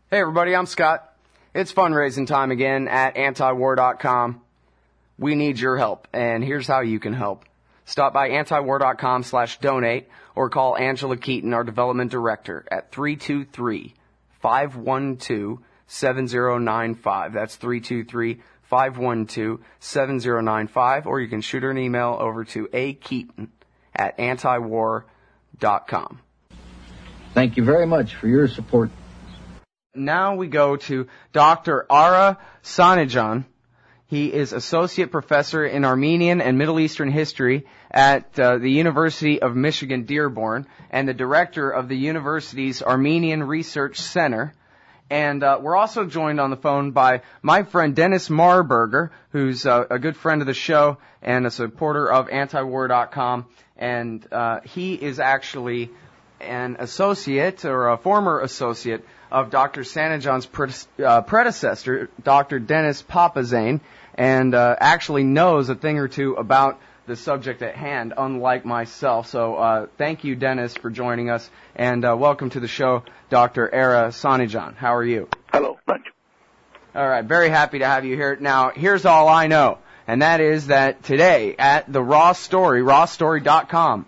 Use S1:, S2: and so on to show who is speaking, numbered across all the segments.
S1: Hey everybody, I'm Scott. It's fundraising time again at antiwar.com. We need your help, and here's how you can help. Stop by antiwar.com/donate or call Angela Keaton, our development director, at 323-512-7095. That's 323-512-7095, or you can shoot her an email over to akeaton@antiwar.com.
S2: Thank you very much for your support.
S1: Now we go to Dr. Ara Sanajan. He is Associate Professor in Armenian and Middle Eastern History at the University of Michigan Dearborn and the Director of the university's Armenian Research Center. And we're also joined on the phone by my friend Dennis Marburger, who's a good friend of the show and a supporter of antiwar.com. And he is actually an associate or a former associate of Dr. Sanajan's predecessor, Dr. Dennis Papazane, and actually knows a thing or two about the subject at hand, unlike myself. So thank you, Dennis, for joining us, and welcome to the show, Dr. Ara Sanajan. How are you?
S3: Hello, thank you.
S1: All right, very happy to have you here. Now, here's all I know, and that is that today at the Raw Story, rawstory.com,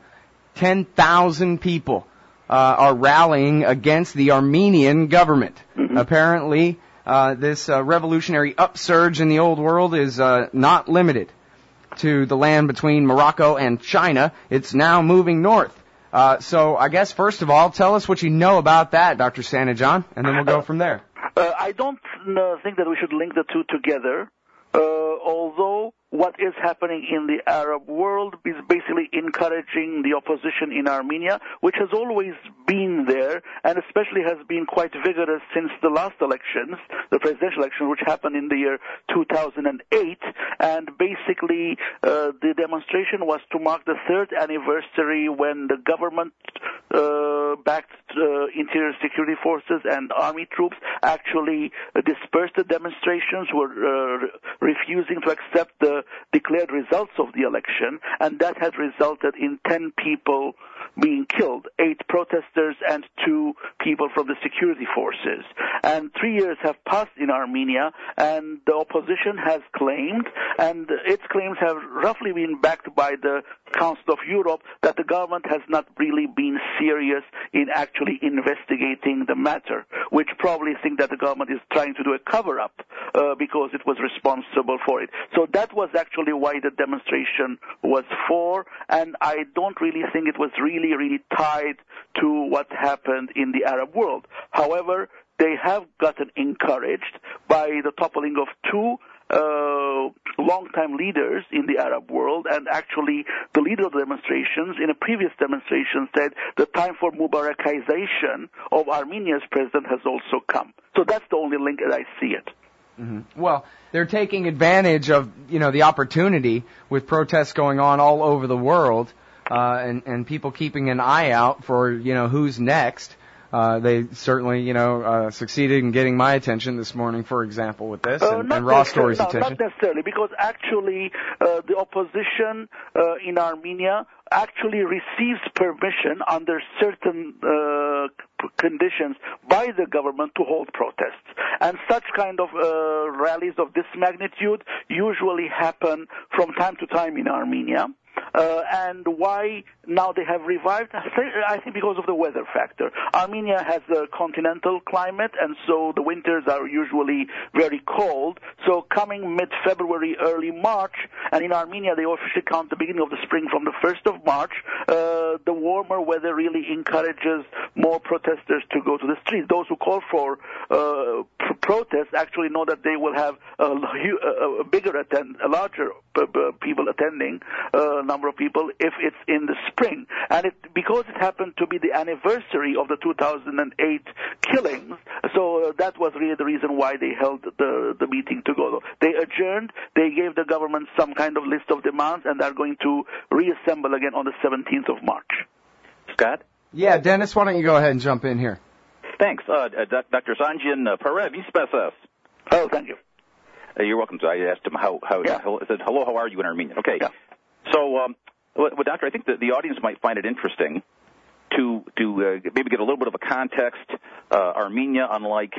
S1: 10,000 people are rallying against the Armenian government. Mm-hmm. Apparently, this revolutionary upsurge in the old world is not limited to the land between Morocco and China. It's now moving north. So I guess, first of all, tell us what you know about that, Dr. Sanajan, and then we'll go from there.
S3: I don't think that we should link the two together, although what is happening in the Arab world is basically encouraging the opposition in Armenia, which has always been there and especially has been quite vigorous since the last elections, the presidential election, which happened in the year 2008. And basically, the demonstration was to mark the third anniversary when the government backed interior security forces and army troops actually dispersed the demonstrations, were refusing to accept the declared results of the election, and that had resulted in 10 people being killed, 8 protesters and 2 people from the security forces. And 3 years have passed in Armenia, and the opposition has claimed, and its claims have roughly been backed by the Council of Europe, that the government has not really been serious in actually investigating the matter, which probably think that the government is trying to do a cover-up because it was responsible for it. So that was actually why the demonstration was for, and I don't really think it was really tied to what happened in the Arab world. However, they have gotten encouraged by the toppling of 2 long-time leaders in the Arab world, and actually the leader of the demonstrations in a previous demonstration said the time for Mubarakization of Armenia's president has also come. So that's the only link that I see it.
S1: Mm-hmm. Well, they're taking advantage of, the opportunity with protests going on all over the world, and people keeping an eye out for, who's next. They certainly, succeeded in getting my attention this morning, for example, with this, and Raw Story's attention.
S3: Not necessarily, because actually the opposition in Armenia actually receives permission under certain conditions by the government to hold protests. And such kind of rallies of this magnitude usually happen from time to time in Armenia. And why now they have revived? I think because of the weather factor. Armenia has a continental climate, and so the winters are usually very cold. So coming mid-February, early March, and in Armenia they officially count the beginning of the spring from the 1st of March, the warmer weather really encourages more protesters to go to the streets. Those who call for protests actually know that they will have a larger people attending, number of people, if it's in the spring. And because it happened to be the anniversary of the 2008 killings, so that was really the reason why they held the meeting to go. They adjourned, they gave the government some kind of list of demands, and they're going to reassemble again on the 17th of March.
S4: Scott?
S1: Yeah, Dennis, why don't you go ahead and jump in here?
S4: Thanks. Dr. Sanjan Parev,
S3: Oh, thank you.
S4: You're welcome. So I asked him I said, hello, how are you in Armenian? Okay. Yeah. So, Doctor, I think that the audience might find it interesting to maybe get a little bit of a context. Armenia, unlike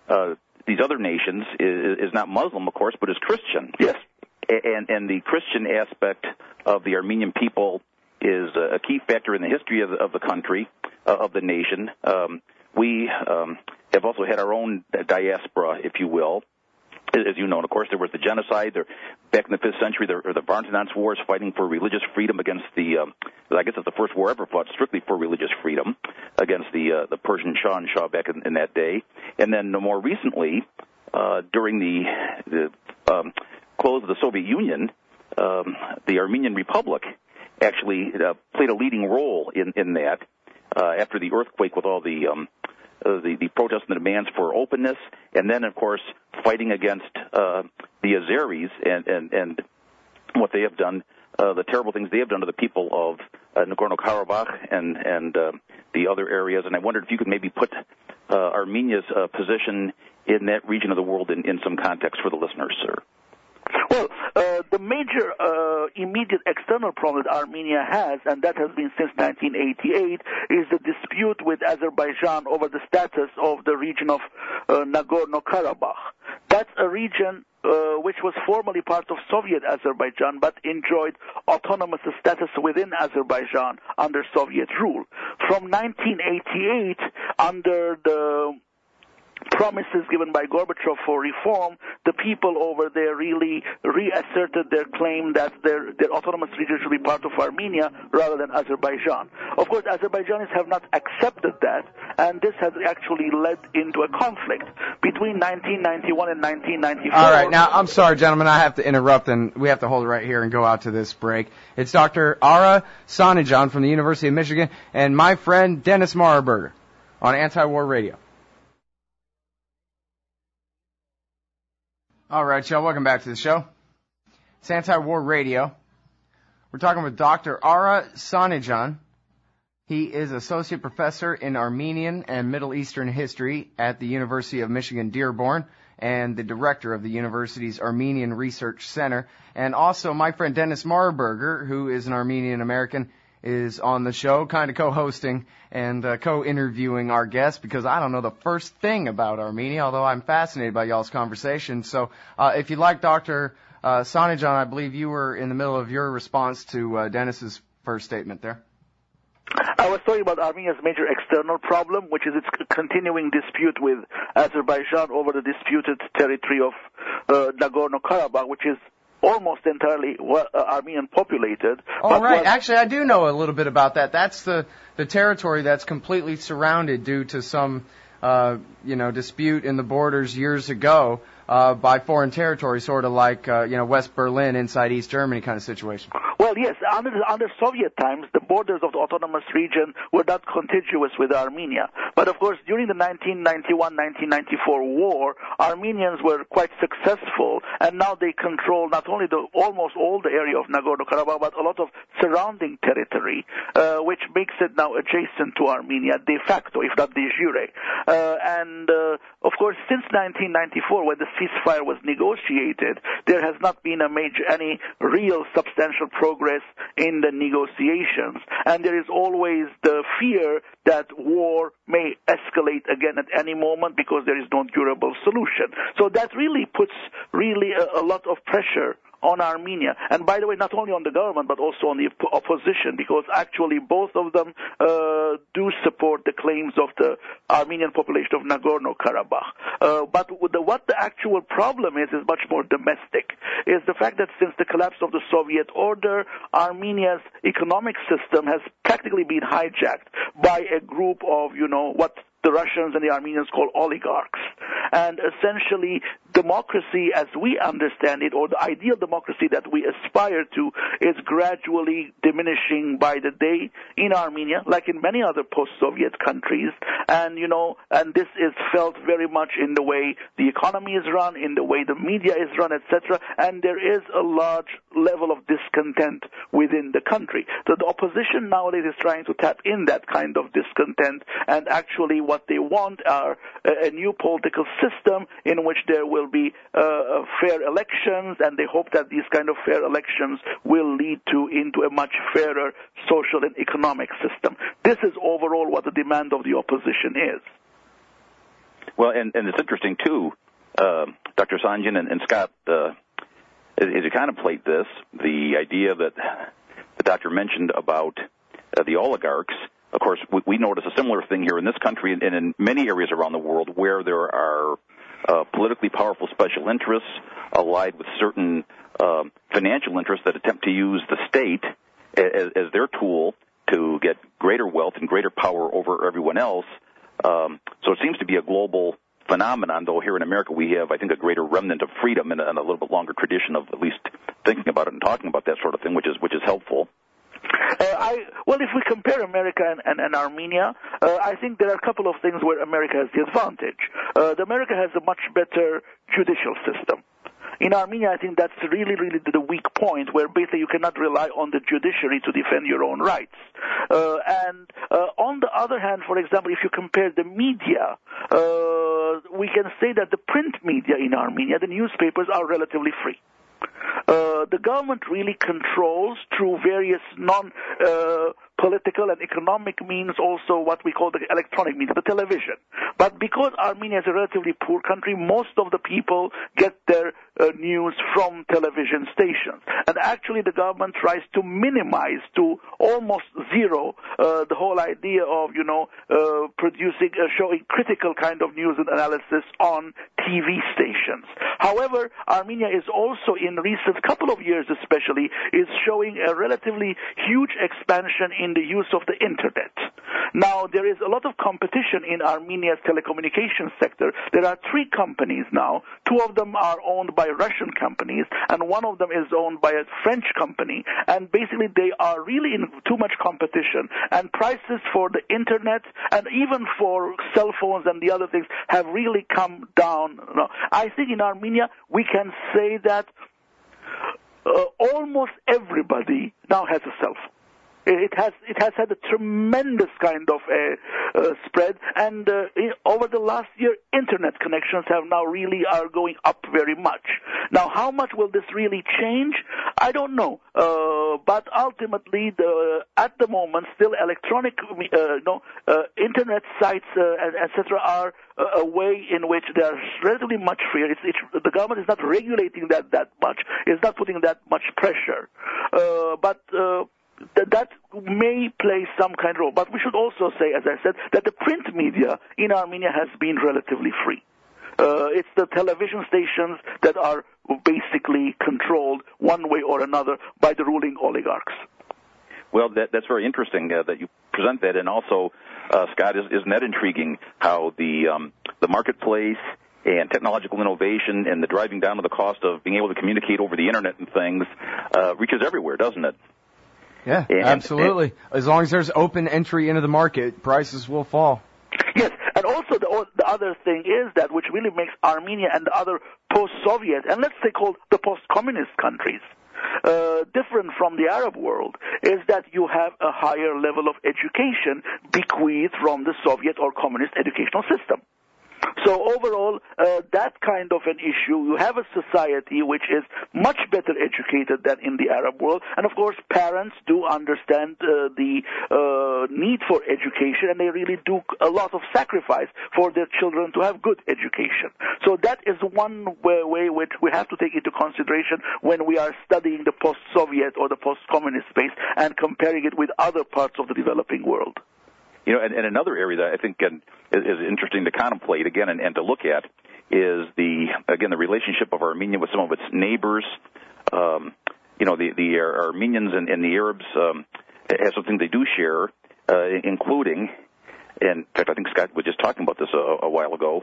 S4: these other nations is not Muslim, of course, but is Christian.
S3: Yes.
S4: And the Christian aspect of the Armenian people is a key factor in the history of the country, of the nation. We have also had our own diaspora, if you will. As you know, and of course, there was the genocide. Back in the 5th century, there were the Varntenance Wars, fighting for religious freedom against I guess it's the first war ever fought strictly for religious freedom against the Persian Shah and Shah back in that day. And then more recently, during the close of the Soviet Union, the Armenian Republic actually played a leading role in that after the earthquake with all the protests and the demands for openness, and then, of course, fighting against the Azeris and what they have done, the terrible things they have done to the people of Nagorno-Karabakh and the other areas. And I wondered if you could maybe put Armenia's position in that region of the world in some context for the listeners, sir.
S3: Well, the major immediate external problem that Armenia has, and that has been since 1988, is the dispute with Azerbaijan over the status of the region of Nagorno-Karabakh. That's a region which was formerly part of Soviet Azerbaijan, but enjoyed autonomous status within Azerbaijan under Soviet rule. From 1988, under the promises given by Gorbachev for reform, the people over there really reasserted their claim that their autonomous region should be part of Armenia rather than Azerbaijan. Of course, Azerbaijanis have not accepted that, and this has actually led into a conflict between 1991 and 1994.
S1: All right, now, I'm sorry, gentlemen, I have to interrupt, and we have to hold it right here and go out to this break. It's Dr. Ara Sanajan from the University of Michigan and my friend Dennis Marburger on Anti-War Radio. All right, y'all, welcome back to the show. It's Anti-War Radio. We're talking with Dr. Ara Sanajan. He is Associate Professor in Armenian and Middle Eastern History at the University of Michigan Dearborn and the Director of the university's Armenian Research Center. And also my friend Dennis Marburger, who is an Armenian American, is on the show, kind of co-hosting and co-interviewing our guests because I don't know the first thing about Armenia, although I'm fascinated by y'all's conversation. So if you'd like, Dr. Sanajan, I believe you were in the middle of your response to Dennis's first statement there.
S3: I was talking about Armenia's major external problem, which is its continuing dispute with Azerbaijan over the disputed territory of Nagorno-Karabakh, which is almost entirely Armenian populated.
S1: Oh, right. Actually, I do know a little bit about that. That's the territory that's completely surrounded due to some, dispute in the borders years ago by foreign territory, sort of like, West Berlin inside East Germany kind of situation.
S3: Well, yes, under Soviet times, the borders of the autonomous region were not contiguous with Armenia. But of course, during the 1991-1994 war, Armenians were quite successful, and now they control not only almost all the area of Nagorno-Karabakh, but a lot of surrounding territory, which makes it now adjacent to Armenia de facto, if not de jure. Of course, since 1994, when the ceasefire was negotiated, there has not been any real substantial progress in the negotiations, and there is always the fear that war may escalate again at any moment because there is no durable solution. So that really puts a lot of pressure on Armenia. And by the way, not only on the government, but also on the opposition, because actually both of them do support the claims of the Armenian population of Nagorno-Karabakh. But what the actual problem is much more domestic, is the fact that since the collapse of the Soviet order, Armenia's economic system has practically been hijacked by a group of, what the Russians and the Armenians call oligarchs. And essentially, democracy as we understand it, or the ideal democracy that we aspire to, is gradually diminishing by the day in Armenia, like in many other post-Soviet countries. And, and this is felt very much in the way the economy is run, in the way the media is run, etc. And there is a large level of discontent within the country. So the opposition nowadays is trying to tap in that kind of discontent, and actually what they want are a new political system in which there will be fair elections, and they hope that these kind of fair elections will lead into a much fairer social and economic system. This is overall what the demand of the opposition is.
S4: Well, and it's interesting, too, Dr. Sanjian and Scott, as you contemplate this, the idea that the doctor mentioned about the oligarchs, of course, we notice a similar thing here in this country and in many areas around the world where there are politically powerful special interests allied with certain financial interests that attempt to use the state as their tool to get greater wealth and greater power over everyone else. So it seems to be a global phenomenon, though here in America we have, I think, a greater remnant of freedom and a little bit longer tradition of at least thinking about it and talking about that sort of thing, which is helpful.
S3: Well, if we compare America and Armenia, I think there are a couple of things where America has the advantage. America has a much better judicial system. In Armenia, I think that's really the weak point, where basically you cannot rely on the judiciary to defend your own rights. And on the other hand, for example, if you compare the media, we can say that the print media in Armenia, the newspapers, are relatively free. The government really controls, through various non-political and economic means, also what we call the electronic means, the television. But because Armenia is a relatively poor country, most of the people get their news from television stations. And actually the government tries to minimize to almost zero the whole idea of, producing, showing critical kind of news and analysis on TV stations. However, Armenia is also, in recent couple of years especially, is showing a relatively huge expansion in the use of the Internet. Now, there is a lot of competition in Armenia's telecommunications sector. There are 3 companies now. 2 of them are owned by Russian companies, and one of them is owned by a French company. And basically, they are really in too much competition. And prices for the Internet and even for cell phones and the other things have really come down. I think in Armenia, we can say that almost everybody now has a cell phone. It has had a tremendous kind of spread, and over the last year, Internet connections are going up very much. Now, how much will this really change? I don't know. But ultimately, at the moment, still electronic, Internet sites, etc., are a way in which they are relatively much freer. The government is not regulating that much. It's not putting that much pressure. But that may play some kind of role. But we should also say, as I said, that the print media in Armenia has been relatively free. It's the television stations that are basically controlled one way or another by the ruling oligarchs.
S4: Well, that's very interesting that you present that, and also, Scott, isn't that intriguing how the marketplace and technological innovation and the driving down of the cost of being able to communicate over the Internet and things reaches everywhere, doesn't it?
S1: Yeah, absolutely. As long as there's open entry into the market, prices will fall.
S3: Yes, and also the other thing is that, which really makes Armenia and the other post-Soviet, and let's say called the post-communist countries, different from the Arab world, is that you have a higher level of education bequeathed from the Soviet or communist educational system. So overall, that kind of an issue, you have a society which is much better educated than in the Arab world, and of course parents do understand the need for education, and they really do a lot of sacrifice for their children to have good education. So that is one way which we have to take into consideration when we are studying the post-Soviet or the post-communist space and comparing it with other parts of the developing world.
S4: And another area that I think is interesting to contemplate again and to look at is the relationship of Armenia with some of its neighbors. The Armenians and the Arabs have something they do share, including, and in fact I think Scott was just talking about this a while ago,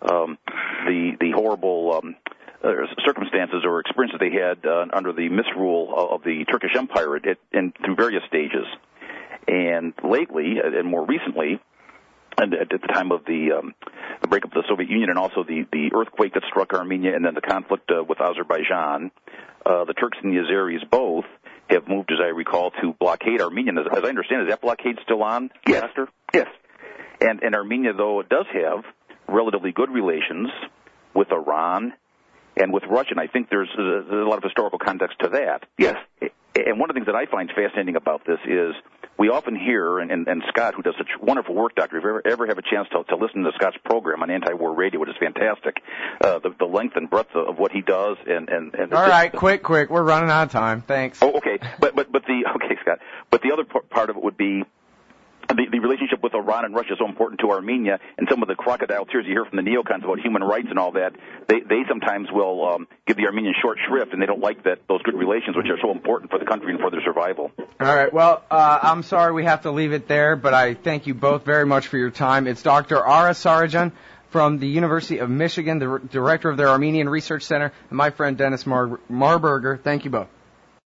S4: the horrible circumstances or experiences they had under the misrule of the Turkish Empire through various stages. And lately, and more recently, and at the time of the breakup of the Soviet Union and also the earthquake that struck Armenia and then the conflict with Azerbaijan, the Turks and the Azeris both have moved, as I recall, to blockade Armenia. As I understand, is that blockade still on,
S3: yes.
S4: Pastor?
S3: Yes.
S4: And Armenia, though, it does have relatively good relations with Iran and with Russia, and I think there's a lot of historical context to that.
S3: Yes.
S4: And one of the things that I find fascinating about this is we often hear, and Scott, who does such wonderful work, Doctor, if you ever have a chance to listen to Scott's program on Anti-War Radio, which is fantastic, the length and breadth of what he does, and
S1: all right, quick, we're running out of time. Thanks.
S4: Oh, okay, okay, Scott. But the other part of it would be the relationship with Iran and Russia is so important to Armenia, and some of the crocodile tears you hear from the neocons about human rights and all that, they sometimes will give the Armenians short shrift, and they don't like those good relations, which are so important for the country and for their survival.
S1: All right, well, I'm sorry we have to leave it there, but I thank you both very much for your time. It's Dr. Ara Sarajan from the University of Michigan, the director of their Armenian Research Center, and my friend Dennis Marburger. Thank you both.